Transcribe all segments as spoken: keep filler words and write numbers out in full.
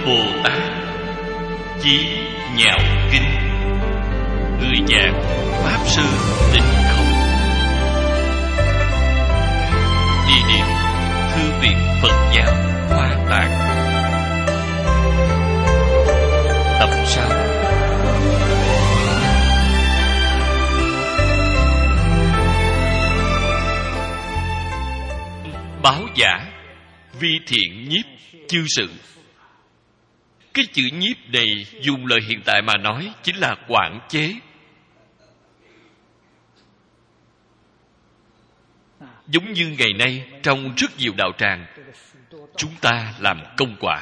Bồ Tát Chí Nhạo Kinh. Người giảng Pháp Sư Tịnh Không. Địa điểm Thư viện Phật giáo Hoa Tạng. Tập sáu. Báo giả vi thiện nhiếp chư sự. Cái chữ nhiếp này dùng lời hiện tại mà nói chính là quản chế. Giống như ngày nay trong rất nhiều đạo tràng, chúng ta làm công quả.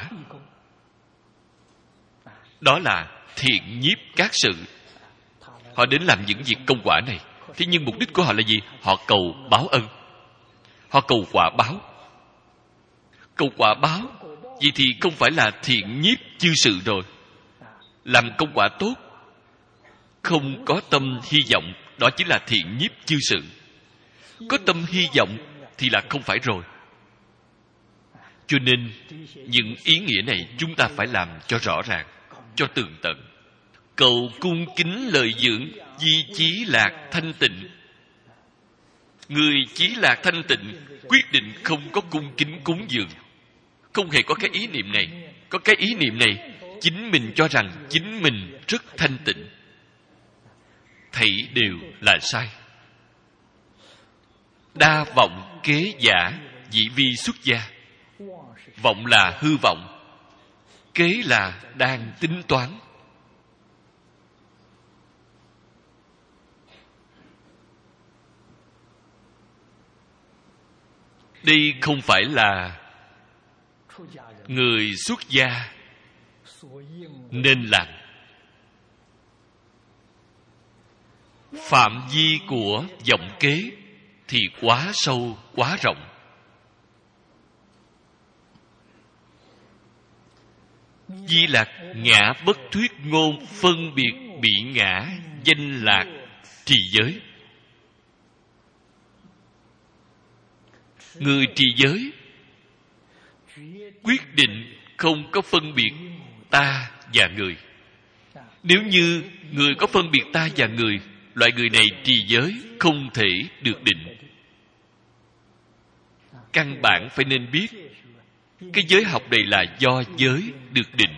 Đó là thiện nhiếp các sự. Họ đến làm những việc công quả này. Thế nhưng mục đích của họ là gì? Họ cầu báo ân. Họ cầu quả báo. Cầu quả báo, vậy thì không phải là thiện nhiếp chư sự rồi. Làm công quả tốt, không có tâm hy vọng, đó chính là thiện nhiếp chư sự. Có tâm hy vọng thì là không phải rồi. Cho nên những ý nghĩa này chúng ta phải làm cho rõ ràng, cho tường tận. Cầu cung kính lời dưỡng, di chí lạc thanh tịnh. Người chí lạc thanh tịnh quyết định không có cung kính cúng dường. Không hề có cái ý niệm này. Có cái ý niệm này, chính mình cho rằng chính mình rất thanh tịnh. Thảy đều là sai. Đa vọng kế giả, dĩ vi xuất gia. Vọng là hư vọng, kế là đang tính toán. Đây không phải là người xuất gia nên làm. Phạm vi của vọng kế thì quá sâu, quá rộng. Di lạc ngã bất thuyết ngôn, phân biệt bị ngã, danh lạc trì giới. Người trì giới quyết định không có phân biệt ta và người. Nếu như người có phân biệt ta và người, loại người này trì giới không thể được định. Căn bản phải nên biết, cái giới học này là do giới được định,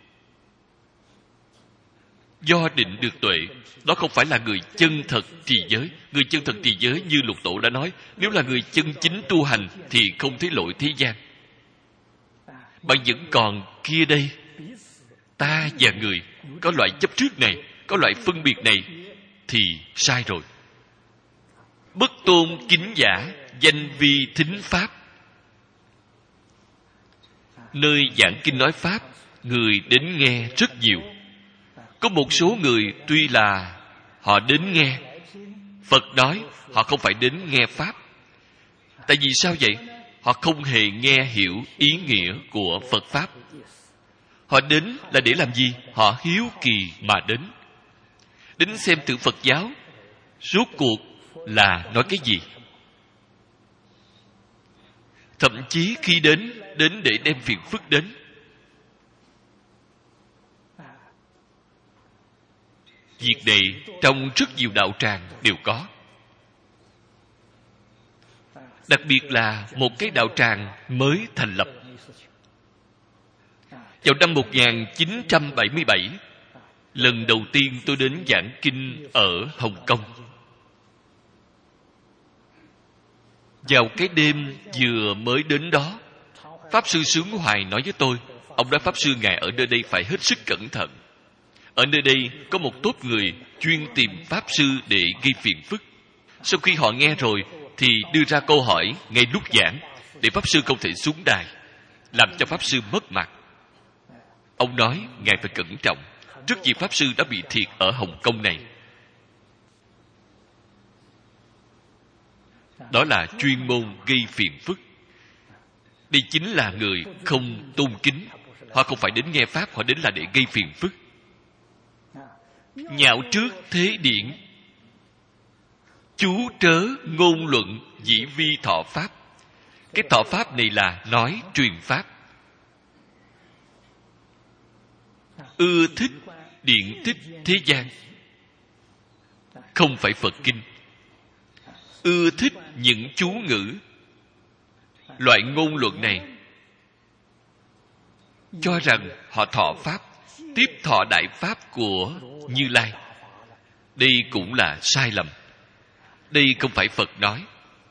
do định được tuệ. Đó không phải là người chân thật trì giới. Người chân thật trì giới như Lục Tổ đã nói, nếu là người chân chính tu hành thì không thấy lỗi thế gian. Bạn vẫn còn kia đây, ta và người, có loại chấp trước này, có loại phân biệt này, thì sai rồi. Bất tôn kính giả, danh vi thính pháp. Nơi giảng kinh nói pháp, người đến nghe rất nhiều. Có một số người tuy là họ đến nghe Phật nói, họ không phải đến nghe pháp. Tại vì sao vậy? Họ không hề nghe hiểu ý nghĩa của Phật pháp. Họ đến là để làm gì? Họ hiếu kỳ mà đến. Đến xem thử Phật giáo rốt cuộc là nói cái gì. Thậm chí khi đến, đến để đem phiền phức đến. Việc này trong rất nhiều đạo tràng đều có. Đặc biệt là một cái đạo tràng mới thành lập. Vào năm một nghìn chín trăm bảy mươi bảy, lần đầu tiên tôi đến giảng kinh ở Hồng Kông. Vào cái đêm vừa mới đến đó, Pháp Sư Sướng Hoài nói với tôi, ông nói Pháp Sư ngài ở nơi đây phải hết sức cẩn thận. Ở nơi đây có một tốp người chuyên tìm Pháp Sư để gây phiền phức. Sau khi họ nghe rồi thì đưa ra câu hỏi ngay lúc giảng, để Pháp Sư không thể xuống đài, làm cho Pháp Sư mất mặt. Ông nói ngài phải cẩn trọng. Rất nhiều Pháp Sư đã bị thiệt ở Hồng Kông này. Đó là chuyên môn gây phiền phức. Đây chính là người không tôn kính. Họ không phải đến nghe Pháp, họ đến là để gây phiền phức. Nhạo trước thế điển, chú trớ ngôn luận dĩ vi thọ pháp. Cái thọ pháp này là nói truyền pháp. ưa thích điện tích thế gian, không phải Phật kinh. Ưa thích những chú ngữ, loại ngôn luận này, cho rằng họ thọ Pháp, tiếp thọ đại Pháp của Như Lai. Đây cũng là sai lầm. Đây không phải Phật nói.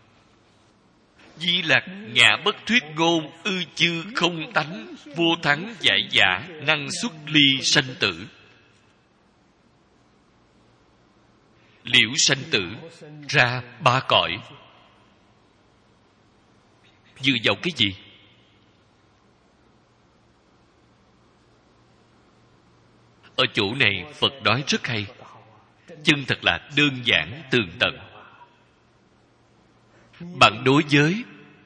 Di Lặc ngã bất thuyết ngôn, ư chư không tánh, vô thắng giải giả, năng xuất ly sanh tử. Liễu sanh tử ra ba cõi. Dựa vào cái gì? Ở chỗ này Phật nói rất hay, chân thật là đơn giản tường tận. Bạn đối với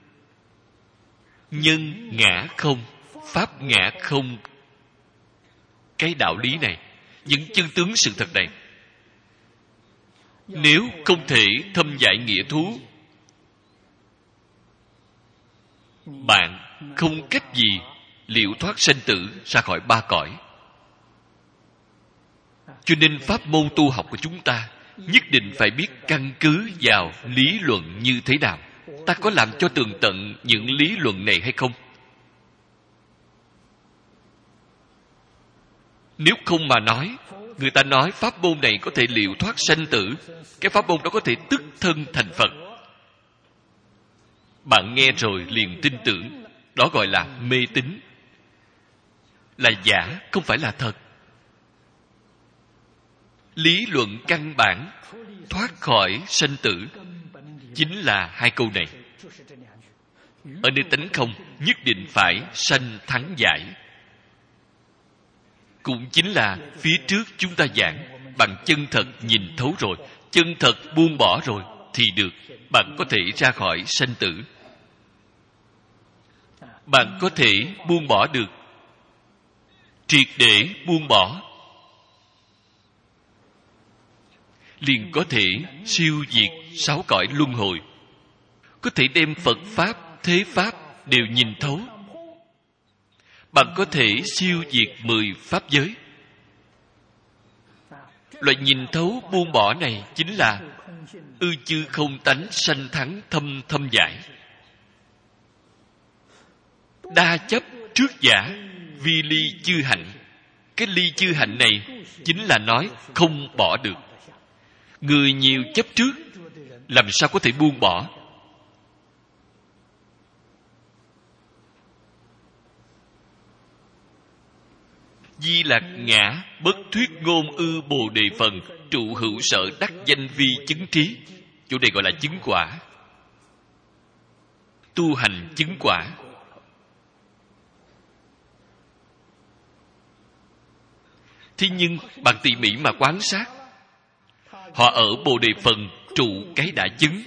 nhân ngã không, pháp ngã không, cái đạo lý này, những chân tướng sự thật này, nếu không thể thâm giải nghĩa thú, bạn không cách gì liễu thoát sanh tử ra khỏi ba cõi. Cho nên pháp môn tu học của chúng ta nhất định phải biết căn cứ vào lý luận như thế nào. Ta có làm cho tường tận những lý luận này hay không? Nếu không mà nói, người ta nói pháp môn này có thể liễu thoát sanh tử, cái pháp môn đó có thể tức thân thành Phật. Bạn nghe rồi liền tin tưởng, đó gọi là mê tín, là giả, không phải là thật. Lý luận căn bản thoát khỏi sanh tử chính là hai câu này. Ở nơi tánh không nhất định phải sanh thắng giải. Cũng chính là phía trước chúng ta giảng, bạn chân thật nhìn thấu rồi, chân thật buông bỏ rồi thì được, bạn có thể ra khỏi sanh tử. Bạn có thể buông bỏ được, triệt để buông bỏ, liền có thể siêu diệt sáu cõi luân hồi, có thể đem Phật Pháp, Thế Pháp đều nhìn thấu. Bạn có thể siêu diệt mười Pháp giới. Loại nhìn thấu buông bỏ này chính là ư chư không tánh sanh thắng thâm thâm giải. Đa chấp trước giả, vi ly chư hạnh. Cái ly chư hạnh này chính là nói không bỏ được. Người nhiều chấp trước, làm sao có thể buông bỏ? Di Lặc ngã bất thuyết ngôn ư bồ đề phần, trụ hữu sở đắc danh vi chứng trí. Chỗ này gọi là chứng quả. Tu hành chứng quả. Thế nhưng bạn tỉ mỉ mà quan sát, họ ở bồ đề phần trụ cái đã chứng.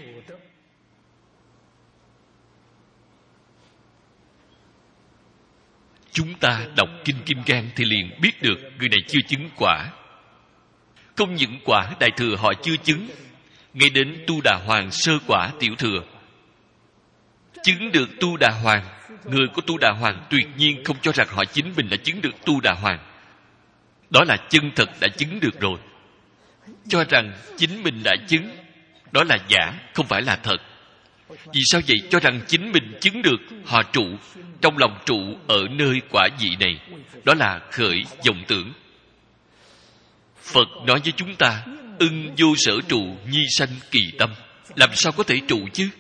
Chúng ta đọc Kinh Kim Cang thì liền biết được người này chưa chứng quả. Không những quả đại thừa họ chưa chứng, ngay đến Tu Đà Hoàng sơ quả tiểu thừa, chứng được Tu Đà Hoàng, người của Tu Đà Hoàng tuyệt nhiên không cho rằng họ chính mình đã chứng được Tu Đà Hoàng. Đó là chân thật đã chứng được rồi. Cho rằng chính mình đã chứng, đó là giả, không phải là thật. Vì sao vậy? Cho rằng chính mình chứng được, họ trụ, trong lòng trụ ở nơi quả vị này, đó là khởi vọng tưởng. Phật nói với chúng ta, ưng vô sở trụ, nhi sanh kỳ tâm. Làm sao có thể trụ chứ?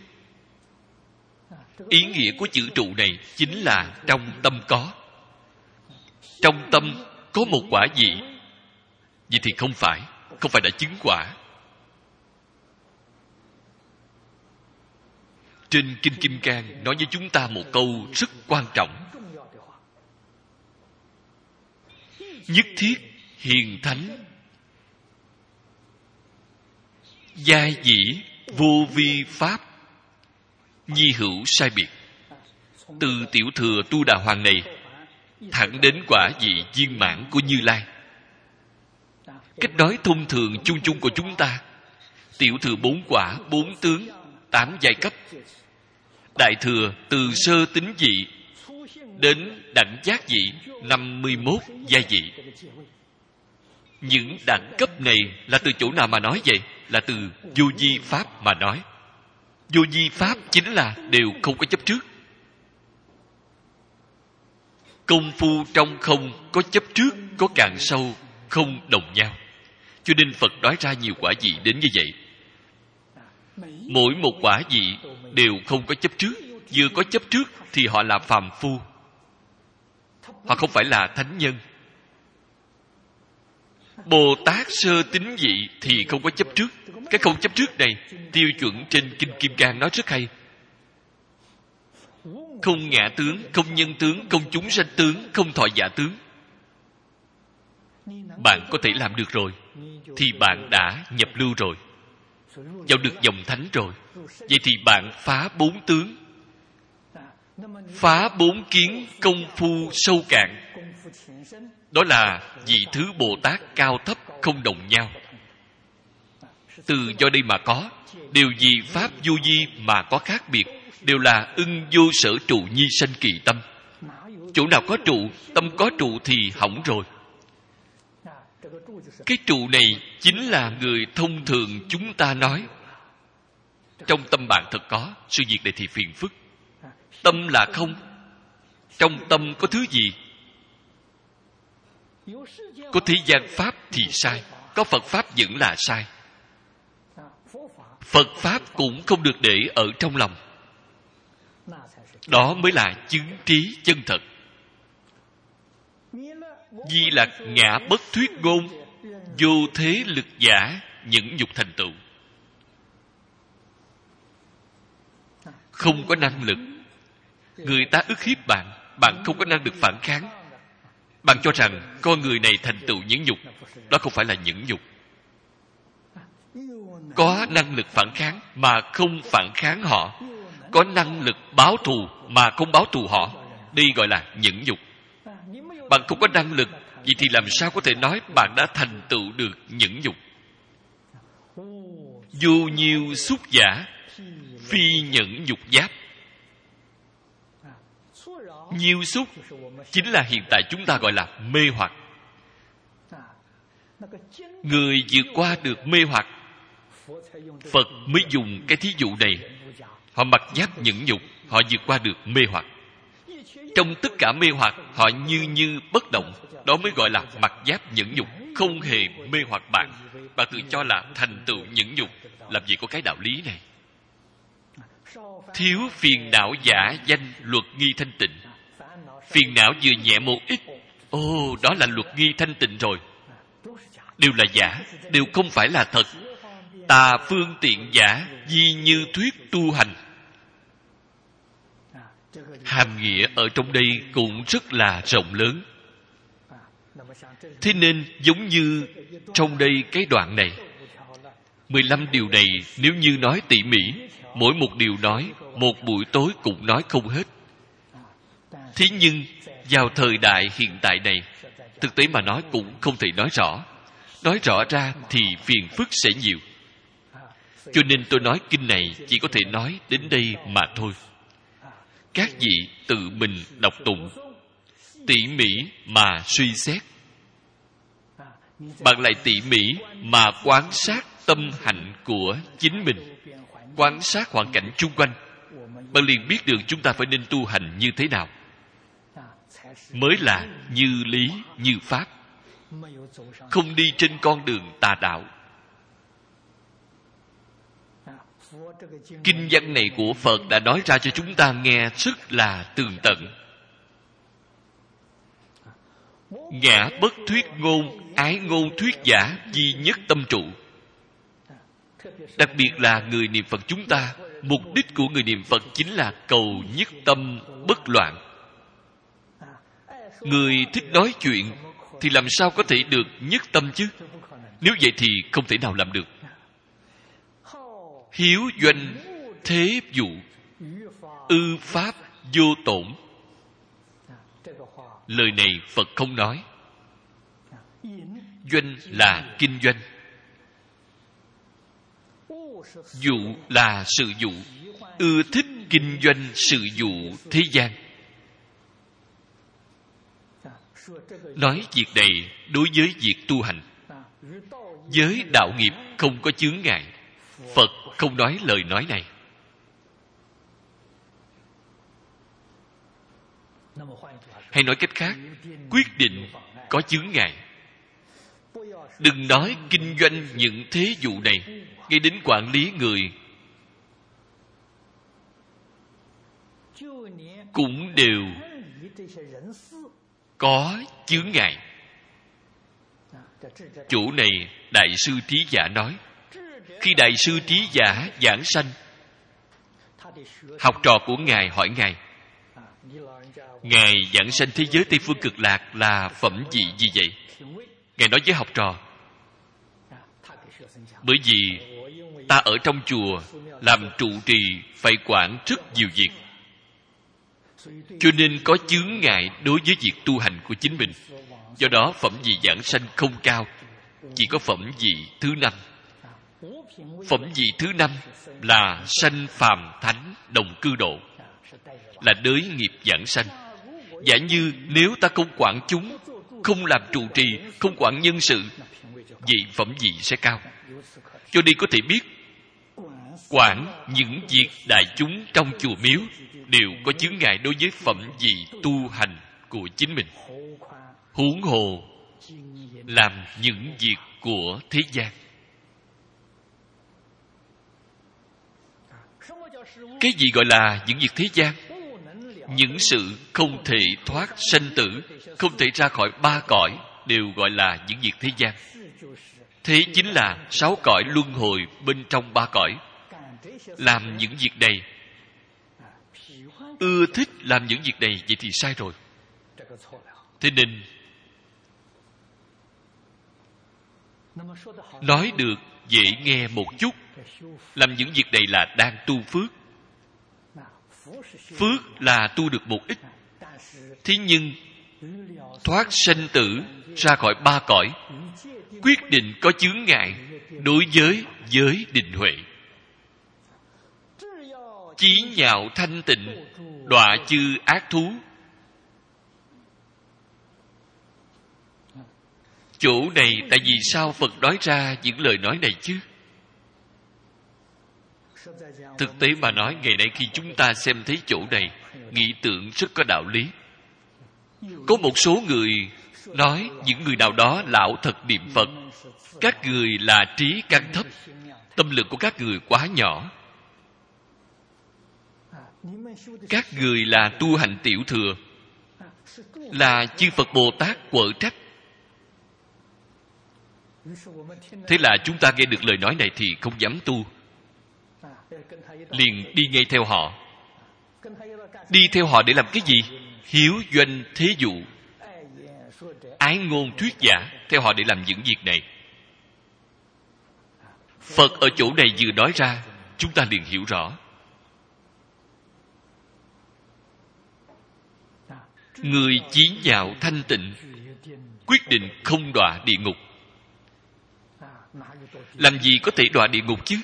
Ý nghĩa của chữ trụ này chính là trong tâm có. Trong tâm có một quả vị, vậy thì không phải, không phải đã chứng quả. Trên Kinh Kim Cang nói với chúng ta một câu rất quan trọng: nhất thiết hiền thánh, giai dĩ vô vi pháp, nhi hữu sai biệt. Từ tiểu thừa Tu Đà Hoàng này thẳng đến quả vị viên mãn của Như Lai. Cách nói thông thường chung chung của chúng ta, tiểu thừa bốn quả, bốn tướng, tám giai cấp. Đại thừa từ sơ tính vị đến đẳng giác vị, năm mươi mốt giai vị. Những đẳng cấp này là từ chỗ nào mà nói vậy? Là từ vô vi pháp mà nói. Vô vi pháp chính là đều không có chấp trước. Công phu trong không có chấp trước, có càng sâu, không đồng nhau. Cho nên Phật nói ra nhiều quả vị đến như vậy. Mỗi một quả vị đều không có chấp trước. Vừa có chấp trước thì họ là phàm phu, họ không phải là thánh nhân. Bồ Tát sơ tín vị thì không có chấp trước. Cái không chấp trước này, tiêu chuẩn trên Kinh Kim Cang nói rất hay. Không ngã tướng, không nhân tướng, không chúng sanh tướng, không thọ giả tướng. Bạn có thể làm được rồi thì bạn đã nhập lưu rồi, vào được dòng thánh rồi. Vậy thì bạn phá bốn tướng, phá bốn kiến, công phu sâu cạn. Đó là vị thứ Bồ Tát cao thấp không đồng nhau. Từ do đây mà có, đều vì pháp vô vi mà có khác biệt, đều là ưng vô sở trụ nhi sanh kỳ tâm. Chỗ nào có trụ, tâm có trụ thì hỏng rồi. Cái trụ này chính là người thông thường chúng ta nói. Trong tâm bạn thật có, sự việc này thì phiền phức. Tâm là không. Trong tâm có thứ gì? Có thế gian pháp thì sai, có Phật pháp vẫn là sai. Phật pháp cũng không được để ở trong lòng. Đó mới là chứng trí chân thật. Di Lặc ngã bất thuyết ngôn, vô thế lực giả nhẫn nhục thành tựu. Không có năng lực. Người ta ức hiếp bạn, bạn không có năng lực phản kháng. Bạn cho rằng con người này thành tựu nhẫn nhục. Đó không phải là nhẫn nhục. Có năng lực phản kháng mà không phản kháng họ, có năng lực báo thù mà không báo thù họ, đây gọi là nhẫn nhục. Bạn không có năng lực, vậy thì làm sao có thể nói bạn đã thành tựu được nhẫn nhục? Vô nhiêu xúc giả, phi nhẫn nhục giáp. Nhiêu xúc chính là hiện tại chúng ta gọi là mê hoặc. Người vượt qua được mê hoặc, Phật mới dùng cái thí dụ này. Họ mặc giáp nhẫn nhục, họ vượt qua được mê hoặc. Trong tất cả mê hoặc, họ như như bất động. Đó mới gọi là mặc giáp nhẫn nhục, không hề mê hoặc bạn. Bạn tự cho là thành tựu nhẫn nhục. Làm gì có cái đạo lý này? Thiếu phiền não giả danh luật nghi thanh tịnh. Phiền não vừa nhẹ một ít, ồ, đó là luật nghi thanh tịnh rồi. Đều là giả, đều không phải là thật. Tà phương tiện giả, di như thuyết tu hành. Hàm nghĩa ở trong đây cũng rất là rộng lớn. Thế nên giống như trong đây cái đoạn này, mười lăm điều này nếu như nói tỉ mỉ, mỗi một điều nói, một buổi tối cũng nói không hết. Thế nhưng vào thời đại hiện tại này, thực tế mà nói cũng không thể nói rõ. Nói rõ ra thì phiền phức sẽ nhiều. Cho nên tôi nói kinh này chỉ có thể nói đến đây mà thôi. Các vị tự mình đọc tụng, tỉ mỉ mà suy xét. Bạn lại tỉ mỉ mà quan sát tâm hạnh của chính mình, quan sát hoàn cảnh chung quanh. Bạn liền biết được chúng ta phải nên tu hành như thế nào, mới là như lý như pháp, không đi trên con đường tà đạo. Kinh văn này của Phật đã nói ra cho chúng ta nghe rất là tường tận. Ngã bất thuyết ngôn, ái ngôn thuyết giả, duy nhất tâm trụ. Đặc biệt là người niệm Phật chúng ta, mục đích của người niệm Phật chính là cầu nhất tâm bất loạn. Người thích nói chuyện thì làm sao có thể được nhất tâm chứ? Nếu vậy thì không thể nào làm được. Hiếu doanh thế dụ, ư pháp vô tổn. Lời này Phật không nói. Doanh là kinh doanh, dụ là sự dụ. Ưa thích kinh doanh sự dụ thế gian. Nói việc này đối với việc tu hành. Với đạo nghiệp không có chướng ngại. Phật không nói lời nói này. Hay nói cách khác, quyết định có chướng ngại. Đừng nói kinh doanh những thế vụ này, ngay đến quản lý người cũng đều có chướng ngại. Chỗ này Đại sư Trí Giả nói, khi Đại sư Trí Giả giảng sanh, học trò của Ngài hỏi Ngài, Ngài giảng sanh thế giới Tây Phương Cực Lạc là phẩm vị gì vậy? Ngài nói với học trò, bởi vì ta ở trong chùa làm trụ trì phải quản rất nhiều việc, cho nên có chướng ngại đối với việc tu hành của chính mình. Do đó phẩm vị giảng sanh không cao, chỉ có phẩm vị thứ năm. Phẩm vị thứ năm là sanh phàm thánh đồng cư độ, là đới nghiệp giảng sanh. Giả như nếu ta không quản chúng, không làm trụ trì, không quản nhân sự, vậy phẩm vị sẽ cao. Cho nên có thể biết, quản những việc đại chúng trong chùa miếu đều có chướng ngại đối với phẩm vị tu hành của chính mình. Huống hồ làm những việc của thế gian. Cái gì gọi là những việc thế gian? Những sự không thể thoát sanh tử, không thể ra khỏi ba cõi, đều gọi là những việc thế gian. Thế chính là sáu cõi luân hồi bên trong ba cõi. Làm những việc này, ưa thích làm những việc này, vậy thì sai rồi. Thế nên nói được dễ nghe một chút, làm những việc này là đang tu phước. Phước là tu được một ít. Thế nhưng thoát sanh tử, ra khỏi ba cõi, quyết định có chướng ngại đối với giới định huệ. Chí nhạo thanh tịnh, đọa chư ác thú. Chỗ này tại vì sao Phật nói ra những lời nói này chứ? Thực tế mà nói, ngày nay khi chúng ta xem thấy chỗ này, nghĩ tưởng rất có đạo lý. Có một số người nói những người nào đó lão thật niệm Phật, các người là trí căn thấp, tâm lực của các người quá nhỏ. Các người là tu hành tiểu thừa, là chư Phật Bồ Tát quở trách. Thế là chúng ta nghe được lời nói này thì không dám tu, liền đi ngay theo họ. Đi theo họ để làm cái gì? Hiếu doanh thế dụ, ái ngôn thuyết giả, theo họ để làm những việc này. Phật ở chỗ này vừa nói ra, chúng ta liền hiểu rõ. Người chí nhạo thanh tịnh, quyết định không đọa địa ngục. Làm gì có thể đọa địa ngục chứ?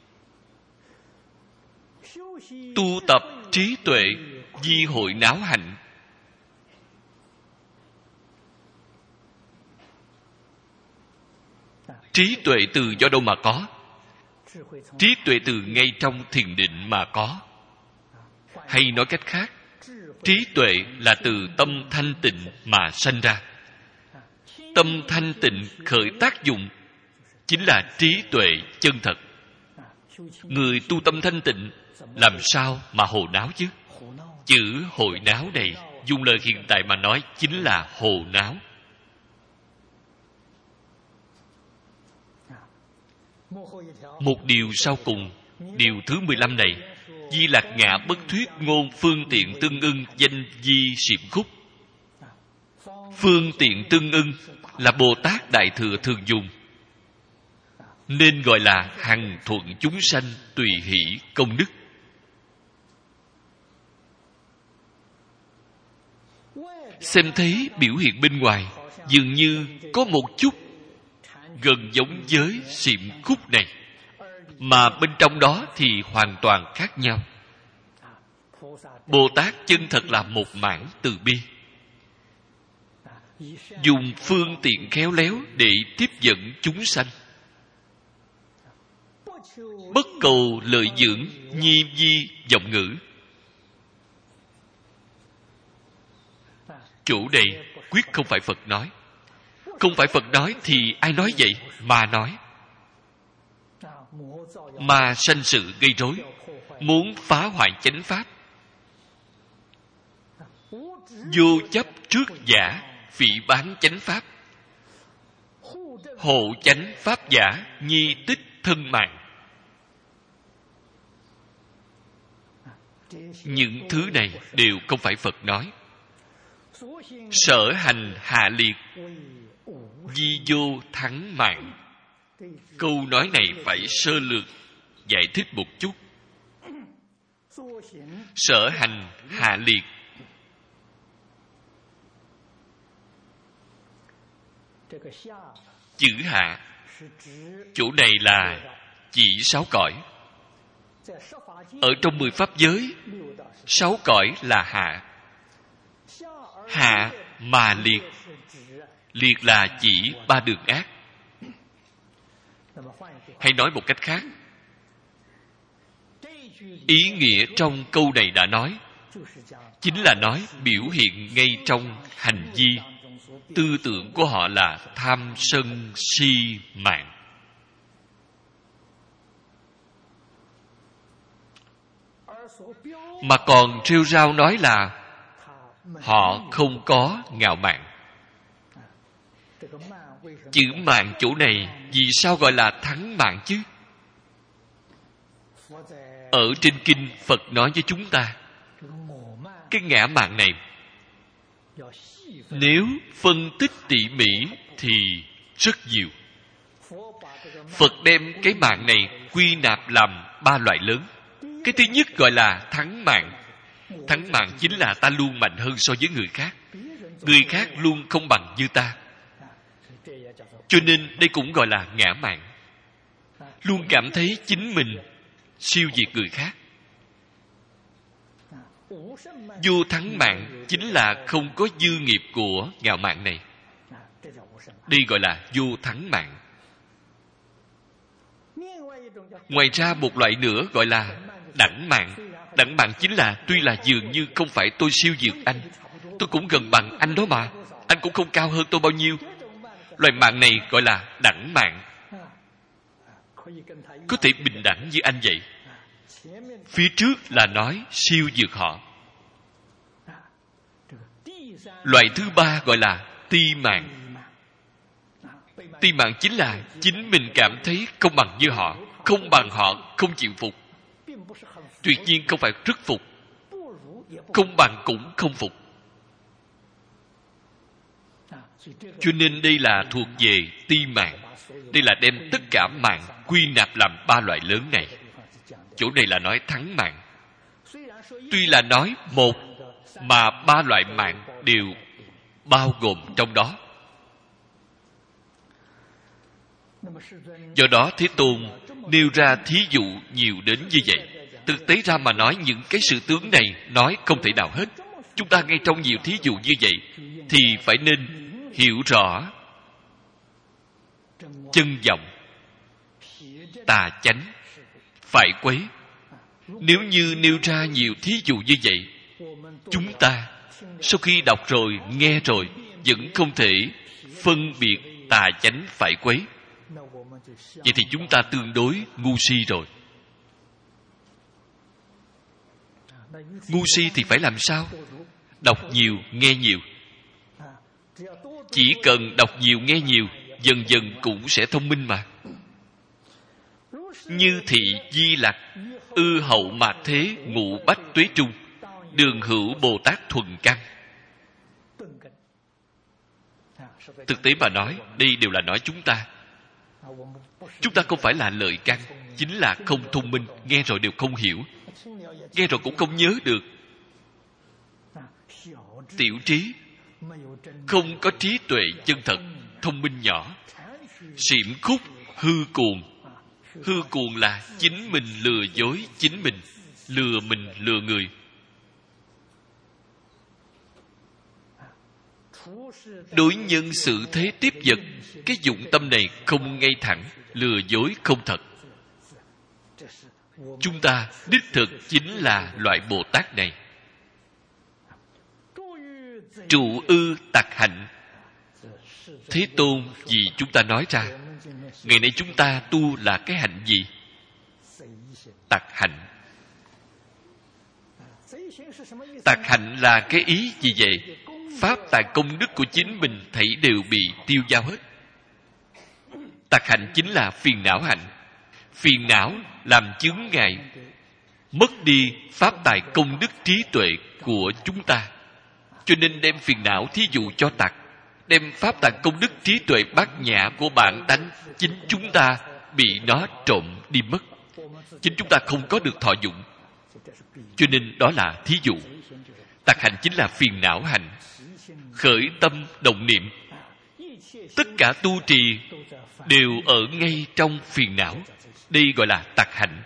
Tu tập trí tuệ, di hội náo hạnh. Trí tuệ từ do đâu mà có? Trí tuệ từ ngay trong thiền định mà có. Hay nói cách khác, trí tuệ là từ tâm thanh tịnh mà sanh ra. Tâm thanh tịnh khởi tác dụng chính là trí tuệ chân thật. Người tu tâm thanh tịnh làm sao mà hồ náo chứ? Chữ hội náo này, dùng lời hiện tại mà nói, chính là hồ náo. Một điều sau cùng, điều thứ mười lăm này, Di Lạc Ngạ bất thuyết ngôn phương tiện tương ưng danh di xiểm khúc. Phương tiện tương ưng là Bồ Tát Đại Thừa thường dùng, nên gọi là hằng thuận chúng sanh tùy hỷ công đức. Xem thấy biểu hiện bên ngoài dường như có một chút gần giống với xiểm khúc này, mà bên trong đó thì hoàn toàn khác nhau. Bồ Tát chân thật là một mảng từ bi. dùng phương tiện khéo léo để tiếp dẫn chúng sanh, bất cầu lợi dưỡng, nhi di vọng ngữ. Chỗ đây quyết không phải Phật nói. Không phải Phật nói thì ai nói vậy? Ma nói. Ma sanh sự gây rối, muốn phá hoại chánh pháp. Vô chấp trước giả, phỉ báng chánh pháp. Hộ chánh pháp giả, nhi tích thân mạng. Những thứ này đều không phải Phật nói. Sở hành hạ liệt, di vô thắng mạng. Câu nói này phải sơ lược giải thích một chút. Sở hành hạ liệt, chữ hạ chỗ này là chỉ sáu cõi. Ở trong mười pháp giới, sáu cõi là hạ. Hạ mà liệt, liệt là chỉ ba đường ác. Hay nói một cách khác, ý nghĩa trong câu này đã nói, chính là nói biểu hiện ngay trong hành vi, tư tưởng của họ là tham sân si mạng. Mà còn rêu rao nói là họ không có ngạo mạn. Chữ mạng chỗ này vì sao gọi là thắng mạng chứ? Ở trên kinh Phật nói với chúng ta, cái ngã mạn này nếu phân tích tỉ mỉ thì rất nhiều. Phật đem cái mạng này quy nạp làm ba loại lớn. Cái thứ nhất gọi là thắng mạng. Thắng mạng chính là ta luôn mạnh hơn so với người khác, người khác luôn không bằng như ta, cho nên đây cũng gọi là ngã mạn. Luôn cảm thấy chính mình siêu việt người khác. Vô thắng mạng chính là không có dư nghiệp của ngạo mạn này. Đây gọi là vô thắng mạng. Ngoài ra một loại nữa gọi là đẳng mạng. Đẳng mạng chính là tuy là dường như không phải tôi siêu việt anh, tôi cũng gần bằng anh đó mà, anh cũng không cao hơn tôi bao nhiêu. Loại mạng này gọi là đẳng mạng, có thể bình đẳng với anh vậy. Phía trước là nói siêu việt họ. Loại thứ ba gọi là ti mạng. Ti mạng chính là chính mình cảm thấy không bằng như họ, không bằng họ, không chịu phục. Tuyệt nhiên không phải rất phục, không bằng cũng không phục. Cho nên đây là thuộc về ti mạng. Đây là đem tất cả mạng quy nạp làm ba loại lớn này. Chỗ này là nói thắng mạng. Tuy là nói một, mà ba loại mạng đều bao gồm trong đó. Do đó Thế Tôn nêu ra thí dụ nhiều đến như vậy. Thực tế ra mà nói, những cái sự tướng này nói không thể nào hết. Chúng ta ngay trong nhiều thí dụ như vậy thì phải nên hiểu rõ chân vọng, tà chánh, phải quấy. Nếu như nêu ra nhiều thí dụ như vậy, chúng ta sau khi đọc rồi, nghe rồi vẫn không thể phân biệt tà chánh phải quấy, vậy thì chúng ta tương đối ngu si rồi. Ngu si thì phải làm sao? Đọc nhiều, nghe nhiều. Chỉ cần đọc nhiều, nghe nhiều, dần dần cũng sẽ thông minh mà. Như thị di lạc, ư hậu mạt thế, ngũ bách tuế trung, đường hữu Bồ Tát thuần căn. Thực tế mà nói, đây đều là nói chúng ta. Chúng ta không phải là lợi căn, chính là không thông minh, nghe rồi đều không hiểu, nghe rồi cũng không nhớ được. Tiểu trí, không có trí tuệ chân thật, thông minh nhỏ, xỉm khúc, hư cuồng. Hư cuồng là chính mình lừa dối chính mình, lừa mình lừa người. Đối nhân xử thế tiếp vật, cái dụng tâm này không ngay thẳng, lừa dối không thật. Chúng ta đích thực chính là loại Bồ Tát này. Trụ ư tặc hạnh. Thế Tôn vì chúng ta nói ra, ngày nay chúng ta tu là cái hạnh gì? Tặc hạnh. Tặc hạnh là cái ý gì vậy? Pháp tại công đức của chính mình thảy đều bị tiêu dao hết. Tặc hạnh chính là phiền não hạnh. Phiền não làm chướng ngại, mất đi pháp tài công đức trí tuệ của chúng ta. Cho nên đem phiền não thí dụ cho tặc, đem pháp tài công đức trí tuệ bát nhã của bản tánh chính chúng ta bị nó trộm đi mất. Chính chúng ta không có được thọ dụng. Cho nên đó là thí dụ. Tặc hạnh chính là phiền não hạnh. Khởi tâm động niệm, tất cả tu trì đều ở ngay trong phiền não. Đây gọi là tặc hạnh.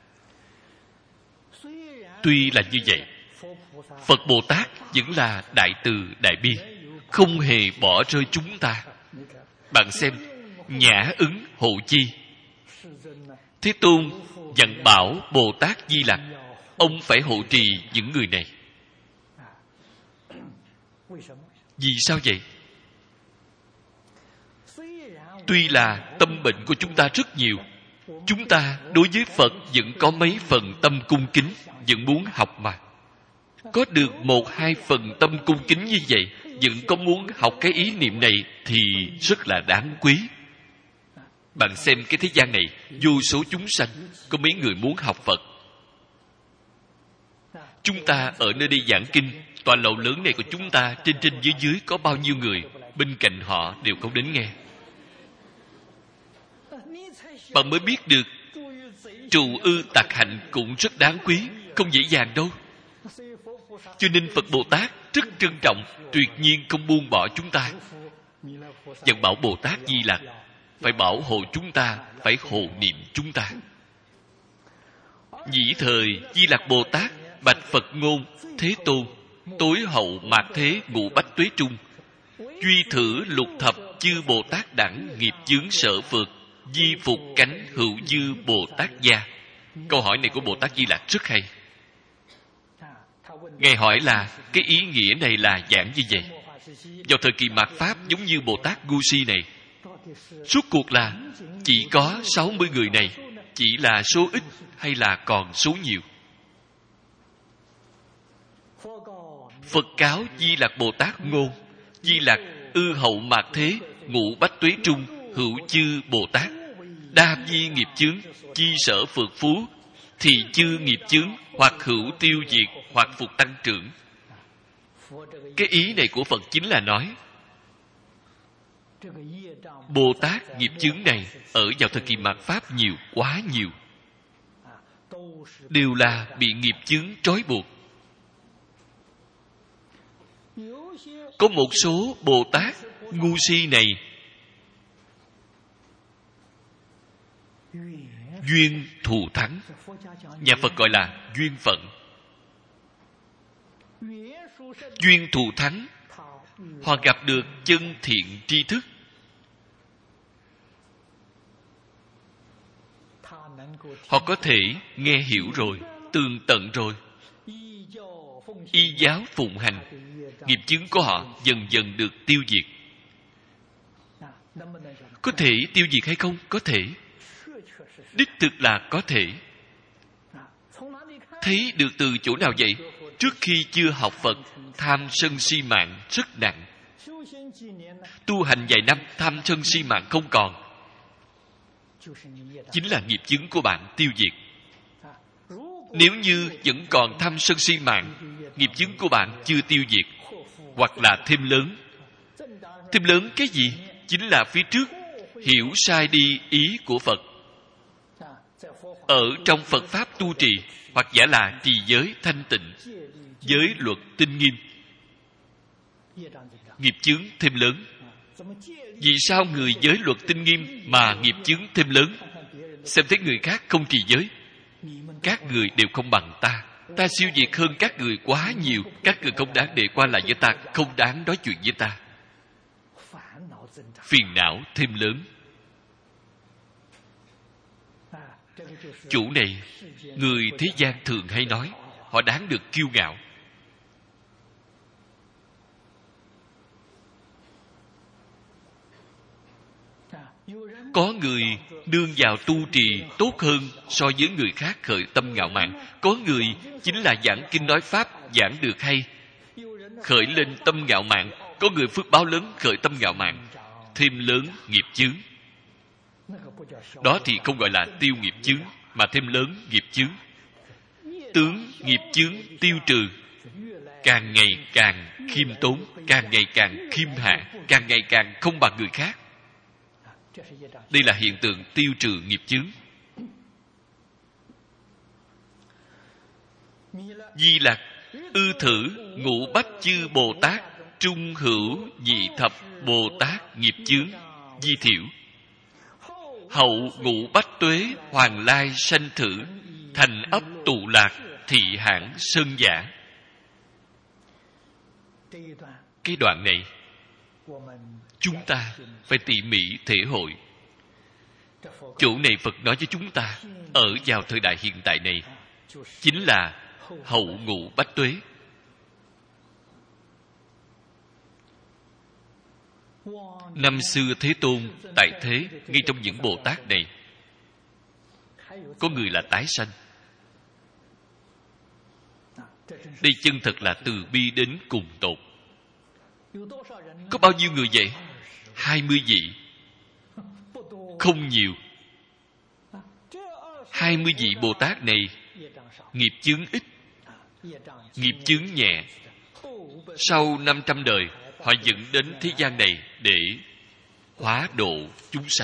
Tuy là như vậy, Phật Bồ Tát vẫn là đại từ đại bi, không hề bỏ rơi chúng ta. Bạn xem, nhã ứng hộ chi. Thế Tôn dặn bảo Bồ Tát Di Lặc, ông phải hộ trì những người này. Vì sao vậy? Tuy là tâm bệnh của chúng ta rất nhiều, chúng ta đối với Phật vẫn có mấy phần tâm cung kính, vẫn muốn học mà. Có được một hai phần tâm cung kính như vậy, vẫn có muốn học cái ý niệm này thì rất là đáng quý. Bạn xem cái thế gian này, vô số chúng sanh, có mấy người muốn học Phật. Chúng ta ở nơi đây giảng kinh, tòa lầu lớn này của chúng ta, trên trên dưới dưới có bao nhiêu người, bên cạnh họ đều không đến nghe. Bạn mới biết được trụ ư tặc hạnh cũng rất đáng quý, không dễ dàng đâu. Cho nên Phật Bồ Tát rất trân trọng, tuyệt nhiên không buông bỏ chúng ta. Dặn bảo Bồ Tát Di Lặc phải bảo hộ chúng ta, phải hộ niệm chúng ta. Nhĩ thời Di Lặc Bồ Tát bạch Phật ngôn: Thế Tôn, tối hậu mạt thế ngũ bách tuế trung, duy thử lục thập chư Bồ Tát đẳng nghiệp chướng sở phược, di phục cánh hữu dư Bồ Tát gia. Câu hỏi này của Bồ Tát Di Lặc rất hay. Ngài hỏi là cái ý nghĩa này là giảng như vậy. Vào thời kỳ mạt Pháp, giống như Bồ Tát Gu Si này, suốt cuộc là chỉ có sáu mươi người này, chỉ là số ít hay là còn số nhiều? Phật cáo Di Lặc Bồ Tát ngôn: Di Lặc, ư hậu mạt thế ngũ bách tuế trung hữu chư Bồ Tát, đa di nghiệp chướng, chi sở phược phú, thì chư nghiệp chướng hoặc hữu tiêu diệt, hoặc phục tăng trưởng. Cái ý này của Phật chính là nói Bồ Tát nghiệp chướng này ở vào thời kỳ mạt Pháp nhiều, quá nhiều, đều là bị nghiệp chướng trói buộc. Có một số Bồ Tát ngu si này duyên thù thắng, nhà Phật gọi là duyên phận. Duyên thù thắng, họ gặp được chân thiện tri thức, họ có thể nghe hiểu rồi, tường tận rồi, y giáo phụng hành, nghiệp chướng của họ dần dần được tiêu diệt. Có thể tiêu diệt hay không? Có thể. Đích thực là có thể. Thấy được từ chỗ nào vậy? Trước khi chưa học Phật, tham sân si mạng rất nặng. Tu hành vài năm, tham sân si mạng không còn, chính là nghiệp chướng của bạn tiêu diệt. Nếu như vẫn còn tham sân si mạng, nghiệp chướng của bạn chưa tiêu diệt, hoặc là thêm lớn. Thêm lớn cái gì? Chính là phía trước hiểu sai đi ý của Phật. Ở trong Phật Pháp tu trì, hoặc giả là trì giới thanh tịnh, giới luật tinh nghiêm, nghiệp chướng thêm lớn. Vì sao người giới luật tinh nghiêm mà nghiệp chướng thêm lớn? Xem thấy người khác không trì giới, các người đều không bằng ta, ta siêu việt hơn các người quá nhiều, các người không đáng để qua lại với ta, không đáng nói chuyện với ta. phiền não thêm lớn. Chủ này, người thế gian thường hay nói, họ đáng được kiêu ngạo. Có người đương vào tu trì tốt hơn so với người khác khởi tâm ngạo mạn. Có người chính là giảng kinh nói pháp giảng được hay, khởi lên tâm ngạo mạn. Có người phước báo lớn khởi tâm ngạo mạn, thêm lớn nghiệp chướng. Đó thì không gọi là tiêu nghiệp chướng, mà thêm lớn nghiệp chướng. Tướng nghiệp chướng tiêu trừ, càng ngày càng khiêm tốn, càng ngày càng khiêm hạ, càng ngày càng không bằng người khác. Đây là hiện tượng tiêu trừ nghiệp chướng. Di Lặc ư thử ngũ bách chư Bồ Tát, trung hữu nhị thập Bồ Tát nghiệp chướng di thiểu. Hậu ngũ bách tuế hoàng lai sanh thử, thành ấp tụ lạc thị hãn sơn giả. Cái đoạn này chúng ta phải tỉ mỉ thể hội. Chỗ này Phật nói cho chúng ta ở vào thời đại hiện tại này chính là hậu ngũ bách tuế. Năm xưa Thế Tôn tại thế, ngay trong những Bồ Tát này có người là tái sanh. Đây chân thật là từ bi đến cùng tột. Có bao nhiêu người vậy? Hai mươi vị. Không nhiều. Hai mươi vị Bồ Tát này nghiệp chướng ít, nghiệp chướng nhẹ. Sau năm trăm đời họ dẫn đến thế gian này để hóa độ chúng sanh.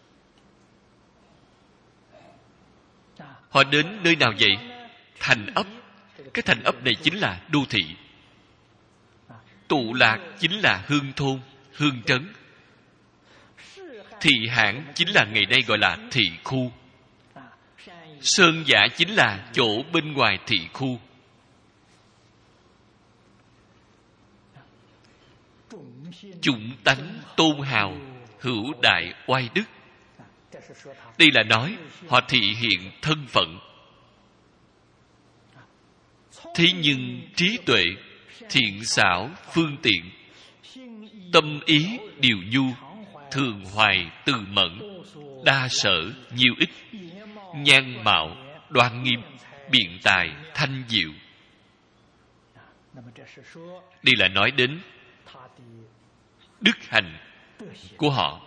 Họ đến nơi nào vậy? Thành ấp. Cái thành ấp này chính là đô thị. Tụ lạc chính là hương thôn, hương trấn. Thị hãn chính là ngày nay gọi là thị khu. Sơn giả chính là chỗ bên ngoài thị khu. Chủng tánh tôn hào, hữu đại oai đức. Đây là nói họ thị hiện thân phận. Thế nhưng trí tuệ, thiện xảo, phương tiện, tâm ý điều nhu, thường hoài từ mẫn, đa sở nhiều ích, nhan mạo đoan nghiêm, biện tài thanh diệu. Đây là nói đến đức hạnh của họ.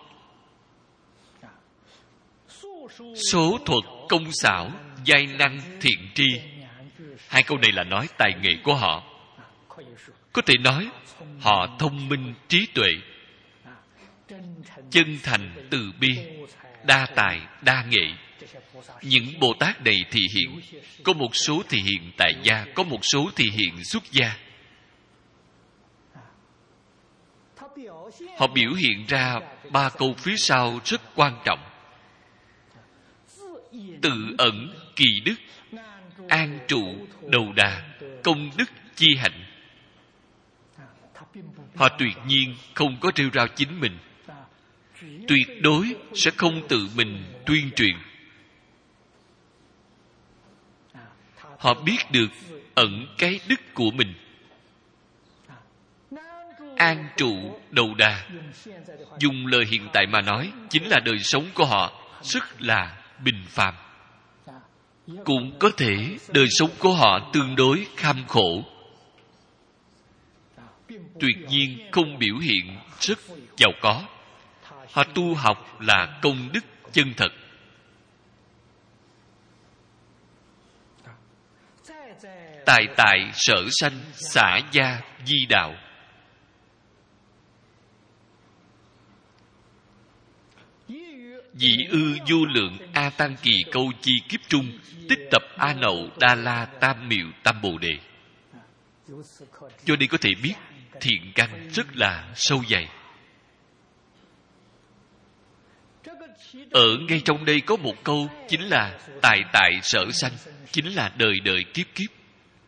Số thuật công xảo, giai năng thiện tri. Hai câu này là nói tài nghệ của họ. Có thể nói họ thông minh trí tuệ, chân thành từ bi, đa tài đa nghệ. Những Bồ Tát này thì hiện, có một số thì hiện tại gia, có một số thì hiện xuất gia. Họ biểu hiện ra ba câu phía sau rất quan trọng: tự ẩn kỳ đức, an trụ đầu đà, công đức chi hạnh. Họ tuyệt nhiên không có rêu rao chính mình, tuyệt đối sẽ không tự mình tuyên truyền. Họ biết được ẩn cái đức của mình. An trụ đầu đà, dùng lời hiện tại mà nói, chính là đời sống của họ rất là bình phàm. Cũng có thể đời sống của họ tương đối kham khổ, tuyệt nhiên không biểu hiện rất giàu có. Họ tu học là công đức chân thật. Tại tại sở sanh xả gia di đạo. Dĩ ư vô lượng a tăng kỳ câu chi kiếp trung, tích tập a nậu đa la tam miệu tam bồ đề. Cho đây có thể biết thiện căn rất là sâu dày. Ở ngay trong đây có một câu chính là tại tại sở sanh, chính là đời đời kiếp kiếp.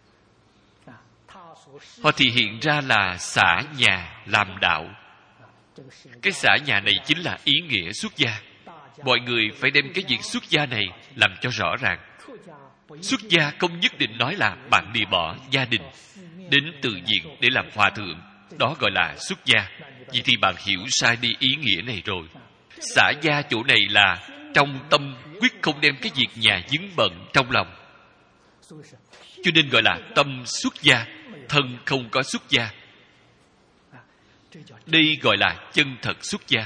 Họ thì hiện ra là xả nhà làm đạo. Cái xả nhà này chính là ý nghĩa xuất gia. Mọi người phải đem cái việc xuất gia này làm cho rõ ràng. Xuất gia không nhất định nói là bạn đi bỏ gia đình đến tự diện để làm hòa thượng. Đó gọi là xuất gia. Vậy thì bạn hiểu sai đi ý nghĩa này rồi. Xả gia chỗ này là trong tâm quyết không đem cái việc nhà vướng bận trong lòng, cho nên gọi là tâm xuất gia. Thân không có xuất gia. Đây gọi là chân thật xuất gia.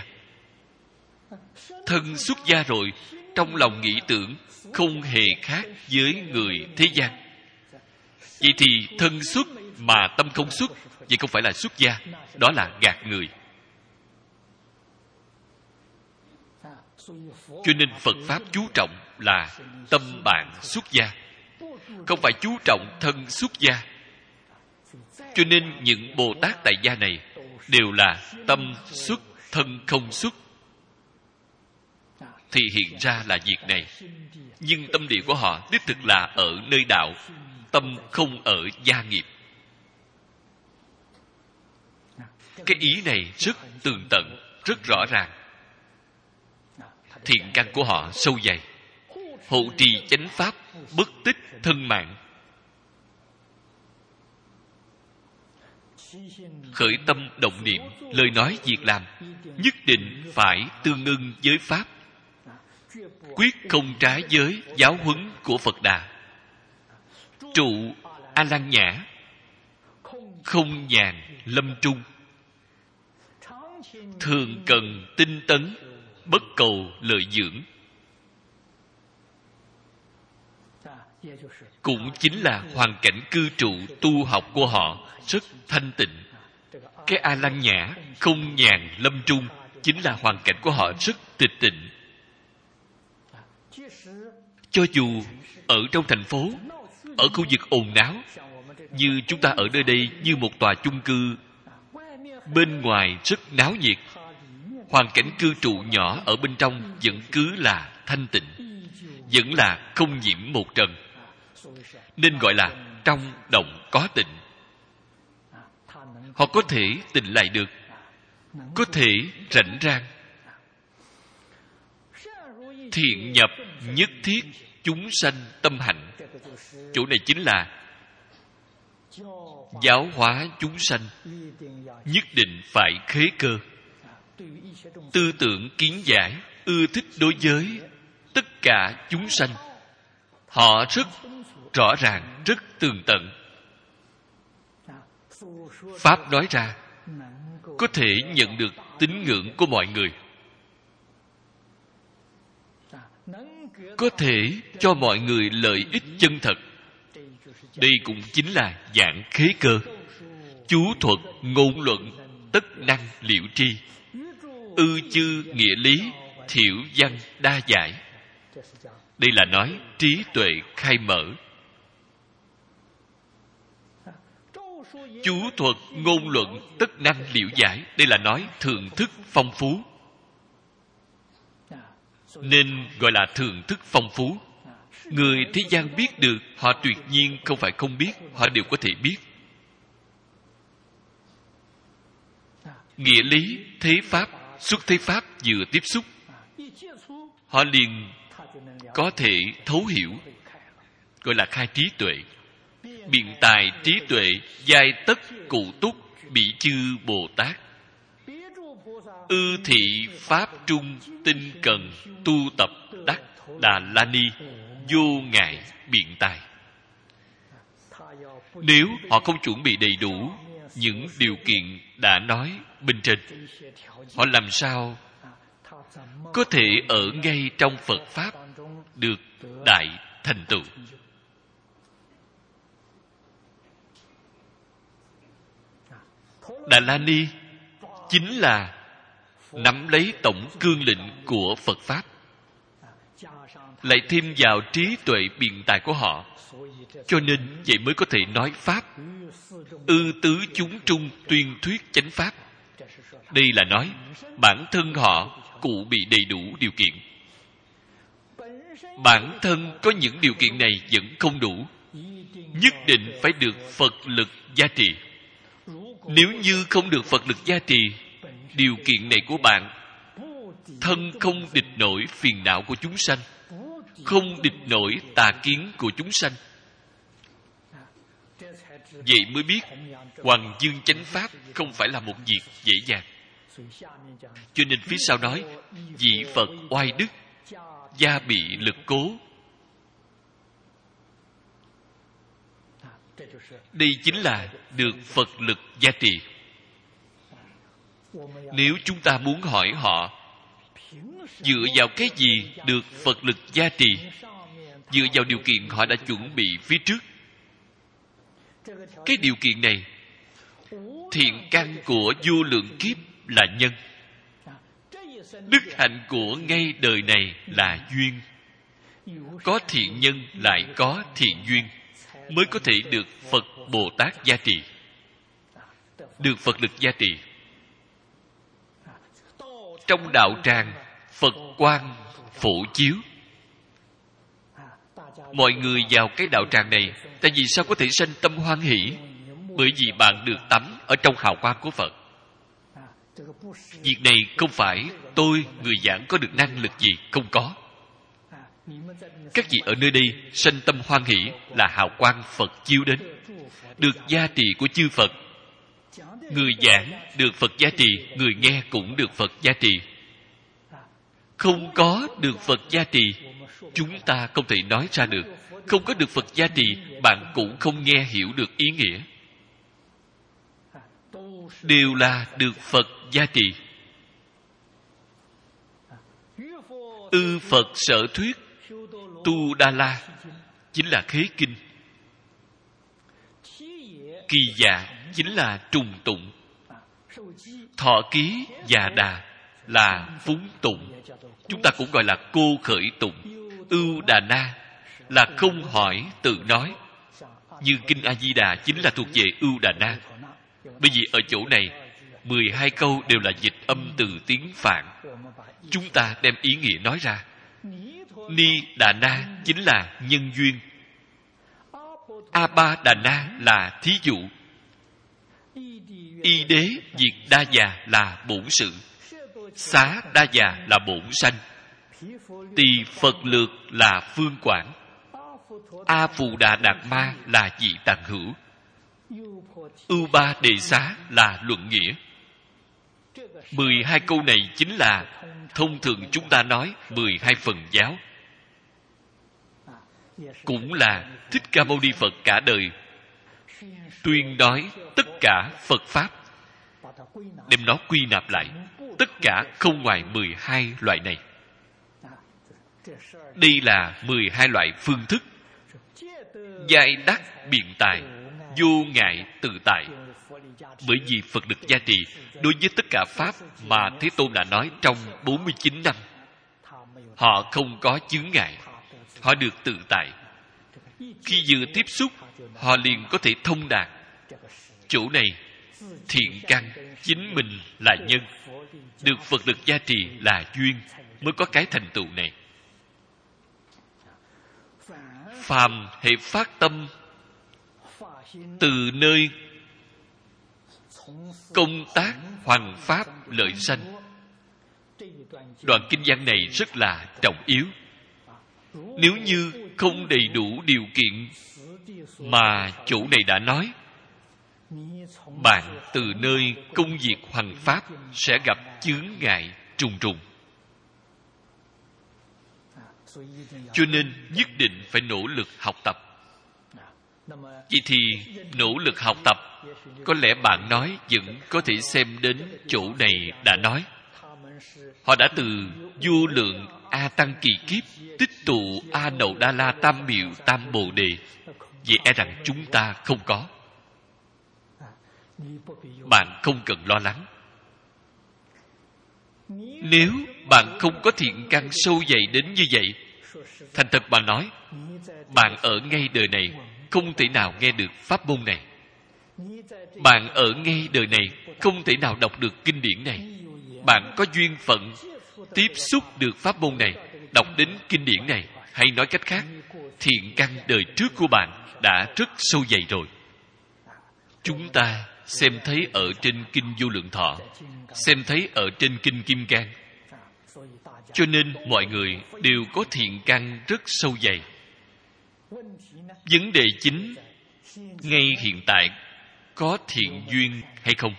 Thân xuất gia rồi, trong lòng nghĩ tưởng không hề khác với người thế gian. Vậy thì thân xuất mà tâm không xuất, vậy không phải là xuất gia, đó là gạt người. Cho nên Phật Pháp chú trọng là tâm bạn xuất gia, không phải chú trọng thân xuất gia. Cho nên những Bồ Tát tại gia này đều là tâm xuất, thân không xuất, thì hiện ra là việc này. Nhưng tâm địa của họ đích thực là ở nơi đạo, tâm không ở gia nghiệp. Cái ý này rất tường tận, rất rõ ràng. Thiện căn của họ sâu dày, hộ trì chánh pháp, bất tích thân mạng. Khởi tâm động niệm, lời nói việc làm nhất định phải tương ưng với pháp, quyết không trái với giáo huấn của Phật Đà. Trụ A Lăng Nhã, không nhàn lâm trung, thường cần tinh tấn, bất cầu lợi dưỡng. Cũng chính là hoàn cảnh cư trụ tu học của họ rất thanh tịnh. Cái A Lăng Nhã, không nhàn lâm trung, chính là hoàn cảnh của họ rất tịch tịnh. Cho dù ở trong thành phố, ở khu vực ồn náo, như chúng ta ở nơi đây, như một tòa chung cư, bên ngoài rất náo nhiệt, hoàn cảnh cư trụ nhỏ ở bên trong vẫn cứ là thanh tịnh, vẫn là không nhiễm một trần, nên gọi là trong động có tịnh. Họ có thể tịnh lại được, có thể rảnh rang. Thiện nhập nhất thiết chúng sanh tâm hạnh, chỗ này chính là giáo hóa chúng sanh, nhất định phải khế cơ. Tư tưởng kiến giải ưa thích đối với tất cả chúng sanh, họ rất rõ ràng, rất tường tận. Pháp nói ra có thể nhận được tín ngưỡng của mọi người, có thể cho mọi người lợi ích chân thật. Đây cũng chính là dạng khế cơ. Chú thuật ngôn luận tất năng liệu tri, ư chư nghĩa lý thiểu văn đa giải. Đây là nói trí tuệ khai mở. Chú thuật ngôn luận tất năng liệu giải, đây là nói thượng thức phong phú, nên gọi là thượng thức phong phú. Người thế gian biết được, họ tuyệt nhiên không phải không biết, họ đều có thể biết. Nghĩa lý, thế pháp, xuất thế pháp vừa tiếp xúc, họ liền có thể thấu hiểu, gọi là khai trí tuệ. Biện tài trí tuệ, giai tất cụ túc, bị chư Bồ Tát. Ư thị pháp trung, tinh cần, tu tập đắc Đà La Ni, vô ngại biện tài. Nếu họ không chuẩn bị đầy đủ những điều kiện đã nói bên trên, họ làm sao có thể ở ngay trong Phật Pháp được đại thành tựu? Đà La Ni chính là nắm lấy tổng cương lĩnh của Phật Pháp, lại thêm vào trí tuệ biện tài của họ, cho nên vậy mới có thể nói Pháp. Ư tứ chúng trung tuyên thuyết chánh Pháp. Đây là nói bản thân họ cụ bị đầy đủ điều kiện. Bản thân có những điều kiện này vẫn không đủ, nhất định phải được Phật lực gia trì. Nếu như không được Phật lực gia trì, điều kiện này của bạn thân không địch nổi phiền não của chúng sanh, không địch nổi tà kiến của chúng sanh. Vậy mới biết Hoàng Dương chánh pháp không phải là một việc dễ dàng. Cho nên phía sau nói vị Phật oai đức, gia bị lực cố. Đây chính là được Phật lực gia trì. Nếu chúng ta muốn hỏi họ dựa vào cái gì được Phật lực gia trì, dựa vào điều kiện họ đã chuẩn bị phía trước. Cái điều kiện này, thiện căn của vô lượng kiếp là nhân, đức hạnh của ngay đời này là duyên. Có thiện nhân lại có thiện duyên, mới có thể được Phật Bồ Tát gia trì, được Phật lực gia trì. Trong đạo tràng, Phật quang phổ chiếu. Mọi người vào cái đạo tràng này, tại vì sao có thể sanh tâm hoan hỷ? Bởi vì bạn được tắm ở trong hào quang của Phật. Việc này không phải tôi, người giảng, có được năng lực gì, không có. Các vị ở nơi đây sanh tâm hoan hỷ là hào quang Phật chiếu đến, được gia trì của chư Phật. Người giảng được Phật gia trì, người nghe cũng được Phật gia trì. Không có được Phật gia trì, chúng ta không thể nói ra được. Không có được Phật gia trì, bạn cũng không nghe hiểu được ý nghĩa. Đều là được Phật gia trì. Ư Phật sở thuyết Tu Đa La chính là khế kinh. Kỳ dạ chính là trùng tụng. Thọ ký dạ đà là phúng tụng. Chúng ta cũng gọi là cô khởi tụng. Ưu Đà Na là không hỏi tự nói. Như Kinh A-di-đà chính là thuộc về Ưu Đà Na. Bởi vì ở chỗ này mười hai câu đều là dịch âm từ tiếng Phạn. Chúng ta đem ý nghĩa nói ra. Ni Đà Na chính là nhân duyên. A Ba Đà Na là thí dụ. Y Đế Diệt Đa Già là bổn sự. Xá Đa Già là bổn sanh. Tỳ Phật Lược là phương quản. A Phù Đà Đạt Ma là dị tạng hữu. Ưu Ba Đề Xá là luận nghĩa. Mười hai câu này chính là thông thường chúng ta nói mười hai phần giáo. Cũng là Thích Ca Mâu Ni Phật cả đời tuyên nói tất cả Phật Pháp, đem nó quy nạp lại. Tất cả không ngoài mười hai loại này. Đây là mười hai loại phương thức. Giai đắc biện tài, vô ngại tự tại. Bởi vì Phật được gia trì, đối với tất cả Pháp mà Thế Tôn đã nói trong bốn mươi chín năm, họ không có chướng ngại, họ được tự tại. Khi vừa tiếp xúc, họ liền có thể thông đạt. Chỗ này, thiện căn chính mình là nhân, được Phật được gia trì là duyên, mới có cái thành tựu này. Phàm hệ phát tâm từ nơi công tác hoằng pháp lợi sanh. Đoạn kinh văn này rất là trọng yếu. Nếu như không đầy đủ điều kiện mà chỗ này đã nói, bạn từ nơi công việc hoằng pháp sẽ gặp chướng ngại trùng trùng. Cho nên nhất định phải nỗ lực học tập. Vậy thì nỗ lực học tập, có lẽ bạn nói vẫn có thể xem đến chỗ này đã nói. Họ đã từ vô lượng A Tăng kỳ kiếp tích tụ A Nậu Đa La Tam Miệu Tam Bồ Đề. Vậy e rằng chúng ta không có. Bạn không cần lo lắng. Nếu bạn không có thiện căn sâu dày đến như vậy, thành thật mà nói, bạn ở ngay đời này không thể nào nghe được pháp môn này. Bạn ở ngay đời này không thể nào đọc được kinh điển này. Bạn có duyên phận tiếp xúc được pháp môn này, đọc đến kinh điển này, hay nói cách khác, thiện căn đời trước của bạn đã rất sâu dày rồi. Chúng ta xem thấy ở trên kinh Vô Lượng Thọ, xem thấy ở trên kinh Kim Cang. Cho nên mọi người đều có thiện căn rất sâu dày. Vấn đề chính ngay hiện tại có thiện duyên hay không.